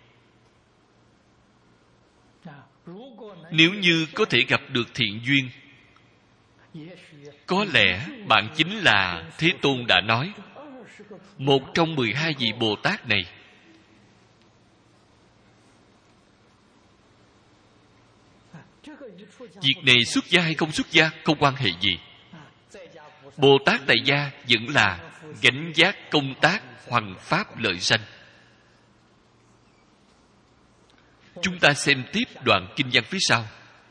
Nếu như có thể gặp được thiện duyên, có lẽ bạn chính là Thế Tôn đã nói một trong mười hai vị Bồ Tát này. Việc này xuất gia hay không xuất gia không quan hệ gì. Bồ Tát tại gia vẫn là gánh vác công tác hoằng pháp lợi sanh. Chúng ta xem tiếp đoạn kinh văn phía sau.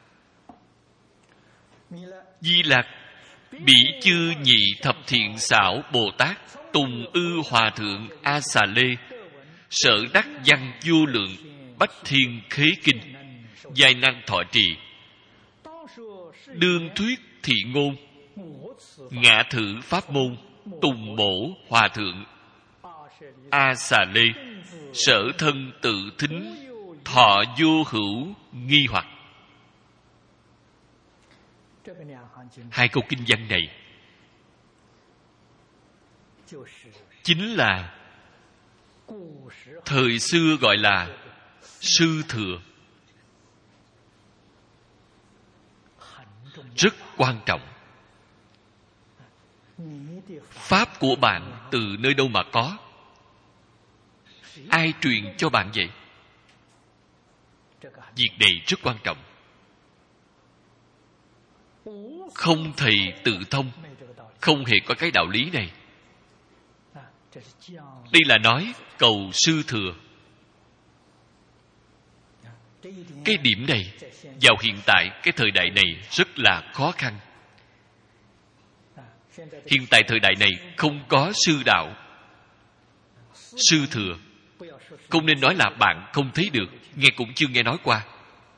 Di Lặc bỉ chư nhị thập thiện xảo Bồ Tát Tùng ư Hòa thượng A Xà Lê sở đắc văn vô lượng bách thiên khế kinh giai năng thọ trì đương thuyết thị ngôn ngã thử pháp môn Tùng mổ Hòa thượng A Xà Lê sở thân tự thính thọ vô hữu nghi hoặc. Hai câu kinh văn này chính là thời xưa gọi là sư thừa, rất quan trọng. Pháp của bạn từ nơi đâu mà có? Ai truyền cho bạn vậy? Việc này rất quan trọng. Không thầy tự thông, không hề có cái đạo lý này. Đây là nói cầu sư thừa. Cái điểm này vào hiện tại cái thời đại này rất là khó khăn. Hiện tại thời đại này không có sư đạo, sư thừa. Không nên nói là bạn không thấy được, nghe cũng chưa nghe nói qua.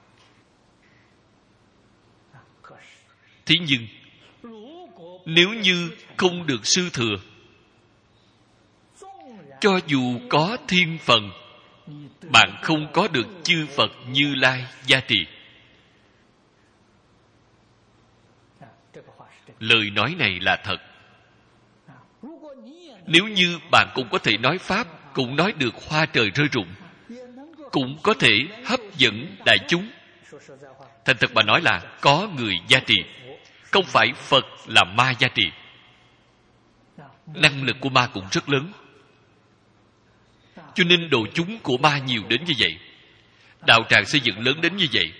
Thế nhưng nếu như không được sư thừa, cho dù có thiên phần, bạn không có được chư Phật Như Lai gia trì. Lời nói này là thật. Nếu như bạn cũng có thể nói Pháp, cũng nói được hoa trời rơi rụng, cũng có thể hấp dẫn đại chúng. Thành thật mà nói là có người gia trì, không phải Phật là ma gia trì. Năng lực của ma cũng rất lớn, cho nên độ chúng của ma nhiều đến như vậy, đạo tràng xây dựng lớn đến như vậy.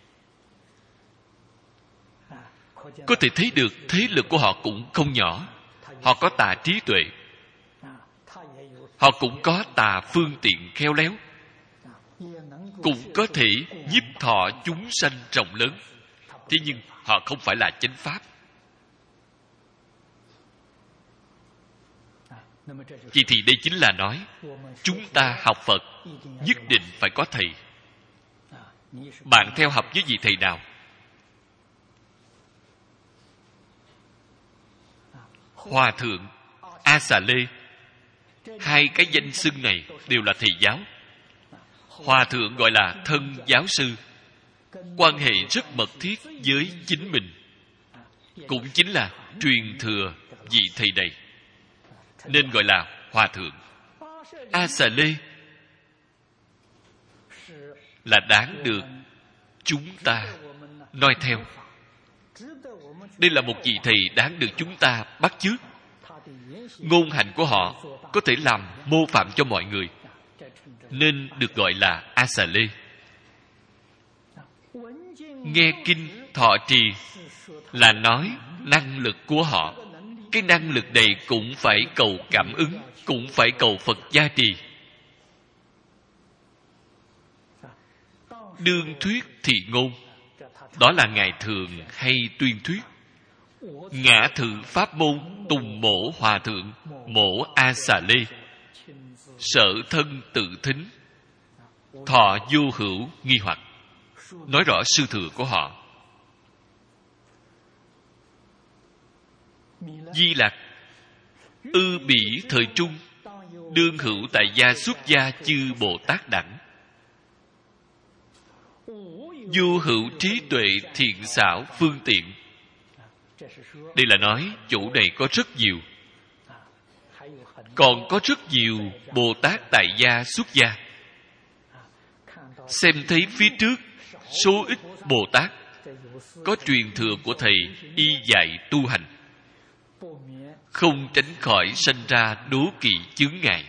Có thể thấy được thế lực của họ cũng không nhỏ. Họ có tà trí tuệ, họ cũng có tà phương tiện khéo léo, cũng có thể nhiếp thọ chúng sanh rộng lớn. Thế nhưng họ không phải là chánh pháp. Vậy thì đây chính là nói chúng ta học Phật nhất định phải có thầy. Bạn theo học với vị thầy nào? Hòa thượng A Xà Lê, hai cái danh xưng này đều là thầy giáo. Hòa thượng gọi là thân giáo sư, quan hệ rất mật thiết với chính mình, cũng chính là truyền thừa vị thầy này, nên gọi là hòa thượng. A Xà Lê là đáng được chúng ta noi theo. Đây là một vị thầy đáng được chúng ta bắt chước. Ngôn hành của họ có thể làm mô phạm cho mọi người, nên được gọi là A Xà Lê. Nghe kinh thọ trì là nói năng lực của họ. Cái năng lực này cũng phải cầu cảm ứng, cũng phải cầu Phật gia trì. Đương thuyết thị ngôn, đó là Ngài thường hay tuyên thuyết. Ngã thử pháp môn Tùng mổ Hòa thượng mổ A Xà Lê sở thân tự thính thọ vô hữu nghi hoặc. Nói rõ sư thừa của họ. Di Lặc ư bỉ thời trung đương hữu tại gia xuất gia chư Bồ Tát đẳng. Vô hữu trí tuệ thiện xảo phương tiện. Đây là nói chỗ này có rất nhiều. Còn có rất nhiều Bồ Tát tại gia xuất gia. Xem thấy phía trước số ít Bồ Tát có truyền thừa của thầy y dạy tu hành, không tránh khỏi sanh ra đố kỵ chướng ngại.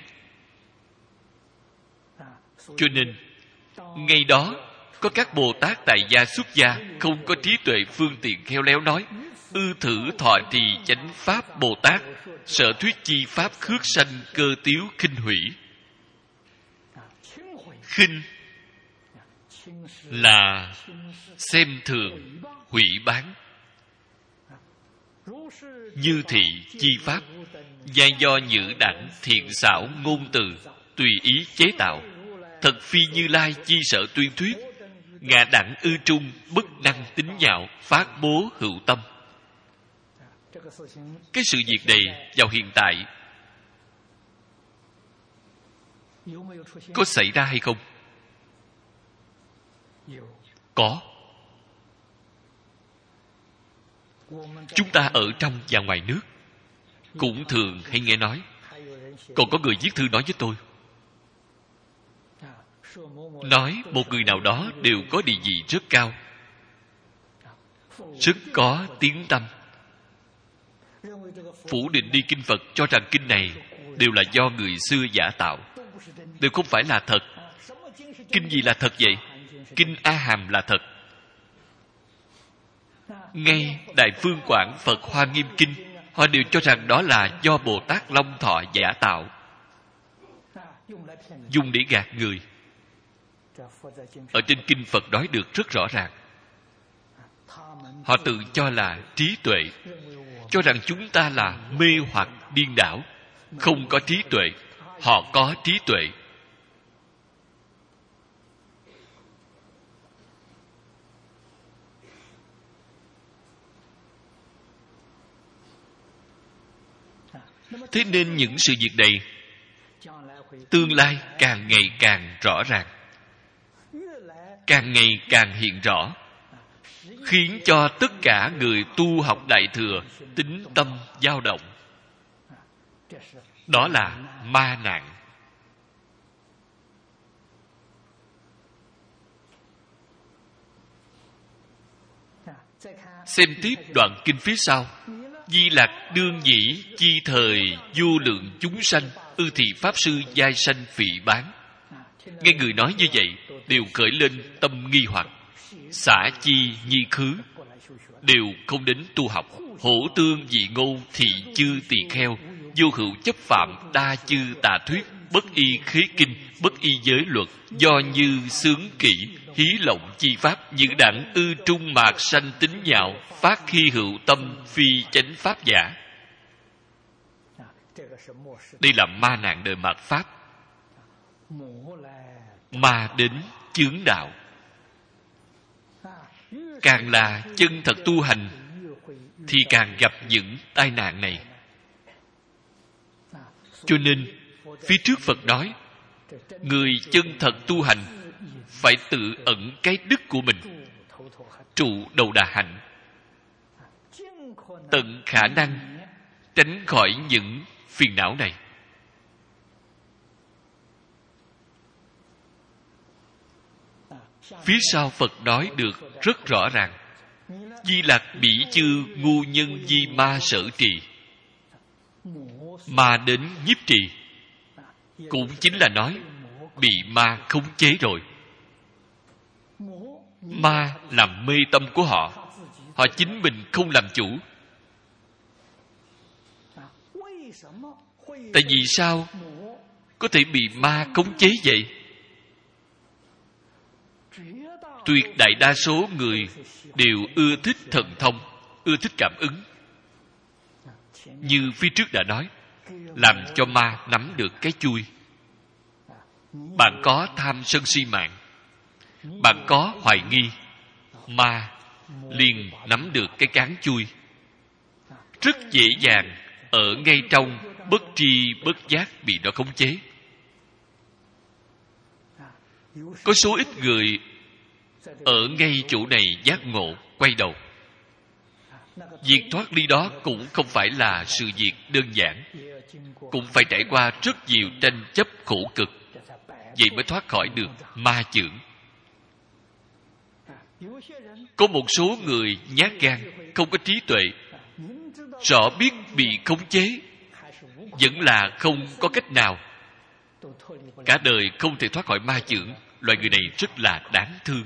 Cho nên ngay đó có các Bồ Tát tại gia xuất gia không có trí tuệ phương tiện khéo léo nói: ư thử thọ trì chánh pháp Bồ Tát, sở thuyết chi pháp khước sanh cơ tiếu khinh hủy. Khinh là xem thường, hủy bán. Như thị chi pháp, giai do nhữ đẳng thiện xảo ngôn từ, tùy ý chế tạo, thật phi Như Lai chi sở tuyên thuyết, ngã đẳng ư trung, bất năng tính nhạo, phát bố hữu tâm. Cái sự việc này vào hiện tại có xảy ra hay không? Có. Chúng ta ở trong và ngoài nước cũng thường hay nghe nói. Còn có người viết thư nói với tôi, nói một người nào đó đều có địa vị rất cao, rất có tiếng tăm, phủ định đi kinh Phật, cho rằng kinh này đều là do người xưa giả tạo, đều không phải là thật. Kinh gì là thật vậy? Kinh A Hàm là thật. Ngay Đại Phương Quảng Phật Hoa Nghiêm Kinh, họ đều cho rằng đó là do Bồ Tát Long Thọ giả tạo, dùng để gạt người. Ở trên kinh Phật nói được rất rõ ràng. Họ tự cho là trí tuệ, cho rằng chúng ta là mê hoặc điên đảo, không có trí tuệ. Họ có trí tuệ. Thế nên những sự việc này tương lai càng ngày càng rõ ràng, càng ngày càng hiện rõ, khiến cho tất cả người tu học Đại Thừa tín tâm dao động. Đó là ma nạn. Xem tiếp đoạn kinh phía sau. Di Lặc đương nhĩ chi thời vô lượng chúng sanh, ư thị pháp sư giai sanh phỉ bán. Nghe người nói như vậy đều khởi lên tâm nghi hoặc, xả chi nhi khứ, đều không đến tu học. Hổ tương dị ngôn thị chư tỳ kheo, vô hữu chấp phạm đa chư tà thuyết, bất y khế kinh, bất y giới luật, do như sướng kỹ, hí lộng chi pháp, nhữ đẳng ư trung mạc sanh tính nhạo, phát khi hữu tâm phi chánh pháp giả. Đây là ma nạn đời mạt pháp. Ma đến chướng đạo. Càng là chân thật tu hành thì càng gặp những tai nạn này. Cho nên phía trước Phật nói, người chân thật tu hành phải tự ẩn cái đức của mình, trụ đầu đà hạnh, tận khả năng tránh khỏi những phiền não này. Phía sau Phật nói được rất rõ ràng. Di Lặc bỉ chư ngu nhân di ma sở trì. Ma đến nhiếp trì, cũng chính là nói bị ma khống chế rồi. Ma làm mê tâm của họ, họ chính mình không làm chủ. Tại vì sao có thể bị ma khống chế vậy? Tuyệt đại đa số người đều ưa thích thần thông, ưa thích cảm ứng. Như phía trước đã nói, làm cho ma nắm được cái chui. Bạn có tham sân si mạng, bạn có hoài nghi, ma liền nắm được cái cán chui. Rất dễ dàng ở ngay trong bất tri bất giác bị nó khống chế. Có số ít người ở ngay chỗ này giác ngộ, quay đầu. Việc thoát ly đó cũng không phải là sự việc đơn giản, cũng phải trải qua rất nhiều tranh chấp khổ cực, vậy mới thoát khỏi được ma chưởng. Có một số người nhát gan, không có trí tuệ, rõ biết bị khống chế, vẫn là không có cách nào, cả đời không thể thoát khỏi ma chưởng. Loại người này rất là đáng thương.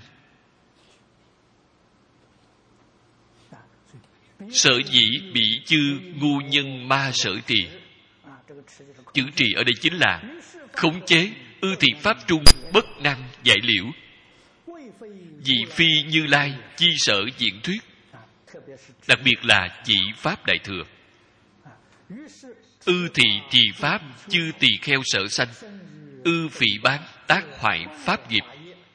Sở dĩ bị chư ngu nhân ma sở trì. Chữ trì ở đây chính là khống chế. Ư thì pháp trung bất năng giải liễu, vì phi Như Lai chi sở diễn thuyết. Đặc biệt là chỉ pháp đại thừa. Ư thì trì pháp chư tỳ kheo sở sanh, ư phỉ bán tác hoại pháp nghiệp.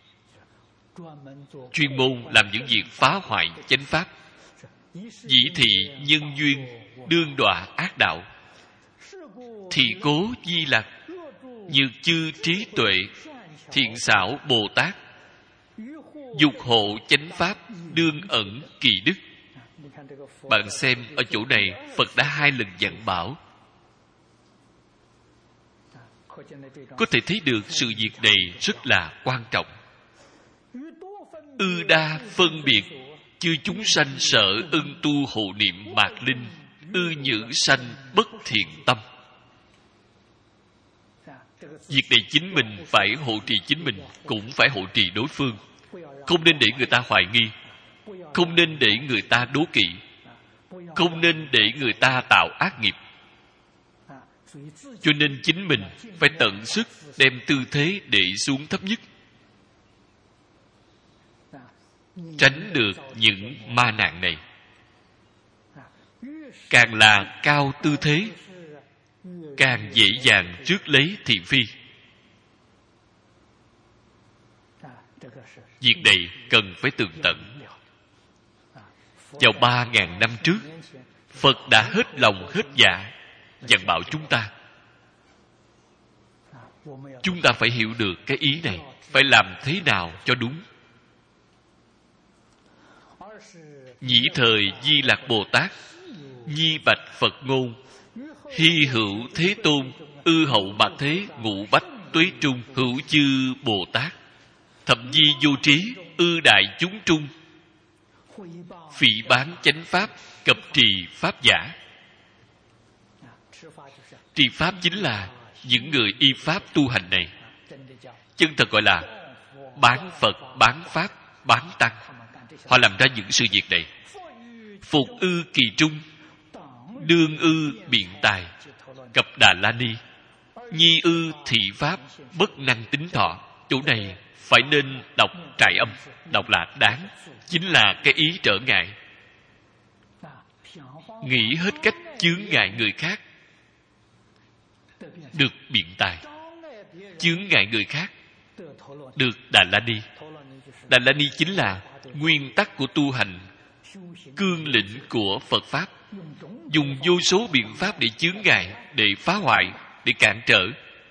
Chuyên môn làm những việc phá hoại chánh pháp. Dĩ thị nhân duyên đương đọa ác đạo. Thì cố Di Lặc nhược chư trí tuệ, thiện xảo Bồ Tát, dục hộ chánh pháp đương ẩn kỳ đức. Bạn xem ở chỗ này Phật đã hai lần dặn bảo. Có thể thấy được sự việc này rất là quan trọng. Ư đa phân biệt chư chúng sanh sở ưng tu hộ niệm mạt linh, ư nhữ sanh bất thiện tâm. Việc này chính mình phải hộ trì chính mình, cũng phải hộ trì đối phương. Không nên để người ta hoài nghi, không nên để người ta đố kỵ, không nên để người ta tạo ác nghiệp. Cho nên chính mình phải tận sức đem tư thế để xuống thấp nhất, tránh được những ma nạn này. Càng là cao tư thế, càng dễ dàng rước lấy thị phi. Việc này cần phải tường tận. Vào ba ngàn năm trước, Phật đã hết lòng hết dạ dặn bảo chúng ta. Chúng ta phải hiểu được cái ý này, phải làm thế nào cho đúng. Nhĩ thời Di Lặc Bồ Tát nhi bạch Phật ngôn, hy hữu Thế Tôn ư hậu bạc thế ngũ bách tuế trung hữu chư Bồ Tát, thập di vô trí ư đại chúng trung, phỉ bán chánh pháp cập trì pháp giả. Trì pháp chính là những người y pháp tu hành này. Chân thật gọi là bán Phật, bán Pháp, bán Tăng. Họ làm ra những sự việc này. Phục ư kỳ trung, đương ư biện tài, cập Đà La Ni, nhi ư thị pháp, bất năng tính thọ. Chỗ này phải nên đọc trại âm. Đọc là đáng, chính là cái ý trở ngại. Nghĩ hết cách chướng ngại người khác, được biện tài. Chướng ngại người khác, được Đà La Ni. Đà La Ni chính là nguyên tắc của tu hành, cương lĩnh của Phật Pháp. Dùng vô số biện pháp để chướng ngại, để phá hoại, để cản trở.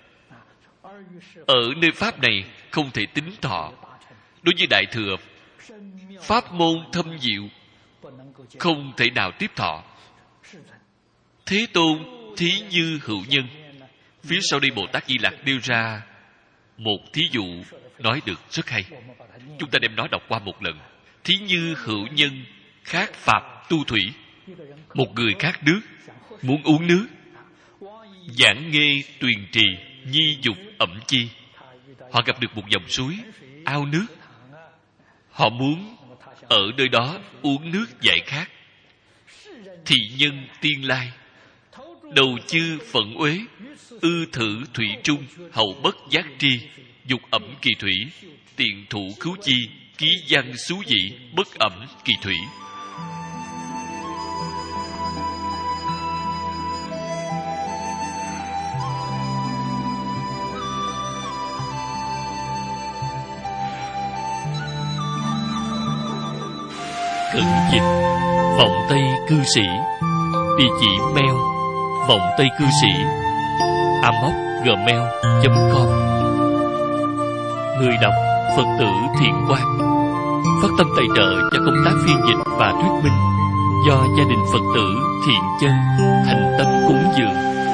Ở nơi Pháp này không thể tính thọ. Đối với Đại Thừa, pháp môn thâm diệu, không thể nào tiếp thọ. Thế Tôn thí như hữu nhân. Phía sau đây Bồ Tát Di Lặc nêu ra một thí dụ nói được rất hay. Chúng ta đem nó đọc qua một lần. Thí như hữu nhân khát phạp tu thủy. Một người khát nước, muốn uống nước. Giảng nghe tuyền trì, nhi dục ẩm chi. Họ gặp được một dòng suối, ao nước. Họ muốn ở nơi đó uống nước giải khát. Thị nhân tiên lai, đầu chư phận uế, ư thử thủy trung, hậu bất giác tri, dục ẩm kỳ thủy, tiện thủ cứu chi, ký văn xú dị, bất ẩm kỳ thủy. Cận dịch vọng Tây cư sĩ. Địa chỉ mail vọng tây cư sĩ a m o c gmail chấm com. Người đọc Phật tử Thiện Quang. Phát tâm tài trợ cho công tác phiên dịch và thuyết minh do gia đình Phật tử Thiện Chân thành tâm cúng dường.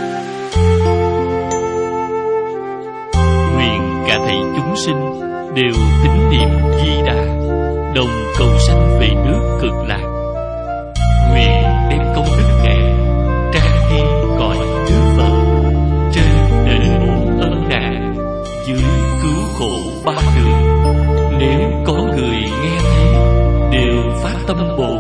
Nguyện cả thảy chúng sinh đều tín niệm Di Đà, đồng cầu sanh về nước Cực Lạc. Nguyện đem công đức này trang nghiêm cõi nước Phật, trên đền bù ân nạn, dưới cứu khổ ba đường. Nếu có người nghe thấy đều phát tâm bồ